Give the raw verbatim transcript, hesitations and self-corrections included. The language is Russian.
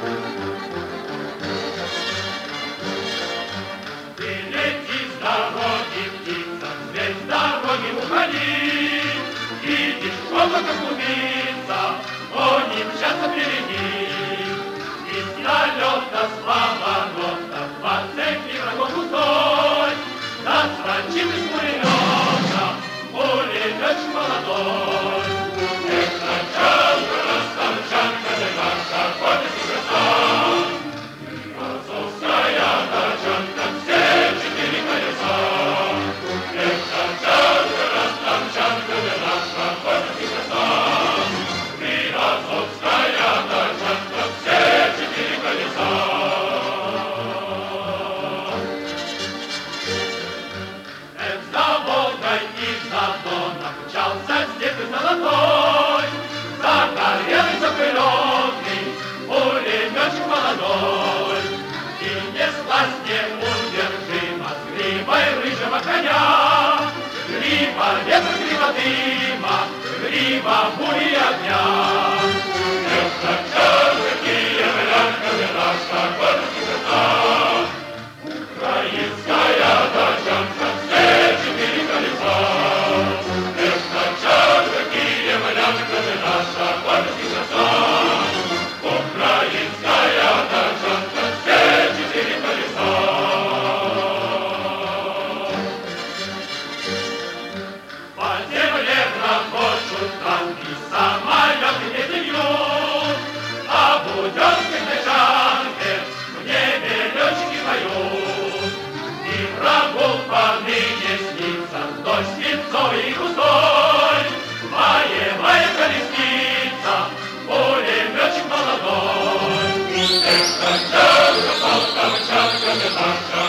Облако клубится, они мчатся впереди. Из налета слава нота, двадцать три врагов густой. Нас ранчит из пулемета, пулеметчик молодой. Эх, тачанка, растамчанка, да наша гордость и краса. Азовская тачанка, все четыре колеса. Эх, тачанка, растамчанка, да наша гордость и краса. Азовская тачанка, все четыре колеса. Эх, за Волгой и за Доном мчался степь золотой, загорелый, запыленный, пулеметчик молодой. И неслась неудержимо с гривой рыжего коня, грива ветра, грива дыма, грива бури и огня. Эх, тачанка, киевлянка, вы наша гордость и краса. Украинская тачанка, все четыре колеса. Эх, тачанка, киевлянка, вы наша гордость и краса. Украинская тачанка, все четыре колеса. По земле грохочут танки, самолеты не бьют, а в будённой тачанке в небе летчики поют. И врагу поныне снится дождь свинцовый и густой, боевая колесница, пулеметчик молодой. Эх, тачанка, полтавчанка, ты наша